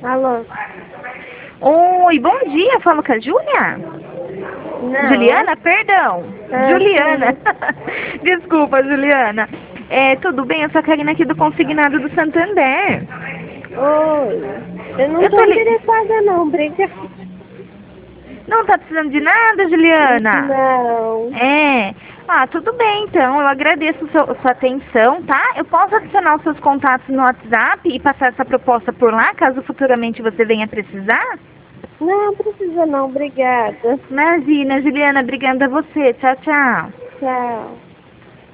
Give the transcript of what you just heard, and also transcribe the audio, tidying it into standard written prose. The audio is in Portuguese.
Alô? Oi, bom dia, falo com a Júlia? Não. Juliana, perdão. Ah, Juliana. Desculpa, Juliana. Tudo bem? Eu sou a Karina aqui do Consignado do Santander. Oi. Eu não Eu tô tô interessada não, obrigada. Não tá precisando de nada, Juliana? Não. Tudo bem então. Eu agradeço sua atenção, tá? Eu posso adicionar os seus contatos no WhatsApp e passar essa proposta por lá, caso futuramente você venha precisar? Não precisa não, obrigada. Imagina, Juliana, obrigada a você. Tchau, tchau. Tchau.